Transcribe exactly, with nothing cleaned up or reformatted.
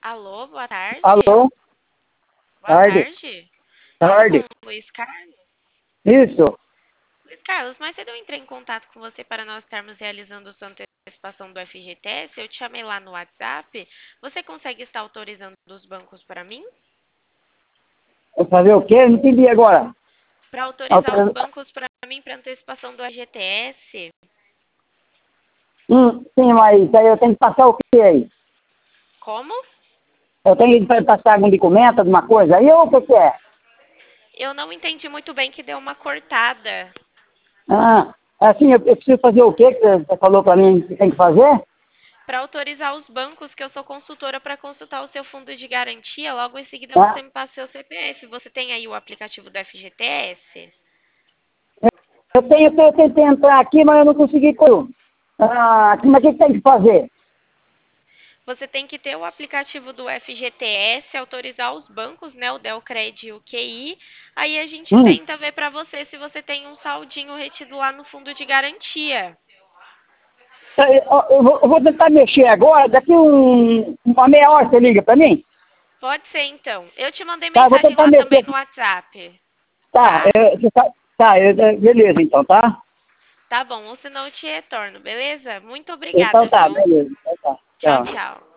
Alô, boa tarde. Alô? Boa Tarde. tarde. Falo com Tarde. o Luiz Carlos. Isso. Luiz Carlos, mas cedo eu entrei em contato com você para nós estarmos realizando sua antecipação do F G T S. Eu te chamei lá no WhatsApp. Você consegue estar autorizando os bancos para mim? Vou fazer o quê? Não entendi agora. Para autorizar os Autoriza- bancos para mim para antecipação do F G T S? Hum, sim, mas isso aí eu tenho que passar o quê aí? Como? Eu tenho que passar algum documento, alguma coisa aí ou o que que é? Eu não entendi muito bem que deu uma cortada. Ah, assim, eu, eu preciso fazer o quê que você você falou pra mim que tem que fazer? Para autorizar os bancos, que eu sou consultora para consultar o seu fundo de garantia, logo em seguida Ah, você me passa seu C P F. Você tem aí o aplicativo do F G T S? eu tenho, eu tentei entrar aqui, mas eu não consegui. pôr. Ah, mas o que que tem que fazer? Você tem que ter o aplicativo do F G T S, autorizar os bancos, né, o Delcred e o Q I. Aí a gente Hum, tenta ver para você se você tem um saldinho retido lá no fundo de garantia. eu, eu- eu vou, eu vou tentar mexer agora, daqui um, uma meia hora você liga pra mim? Pode ser então. Eu te mandei Tá, eu vou mensagem tentar lá mexer também no aqui. WhatsApp, Tá, tá? é, você tá, tá, é, é, beleza então, tá? Tá bom, ou senão eu te retorno, beleza? Muito Então obrigada, tá, viu? beleza. Então tá. Tchau, Tchau. tchau.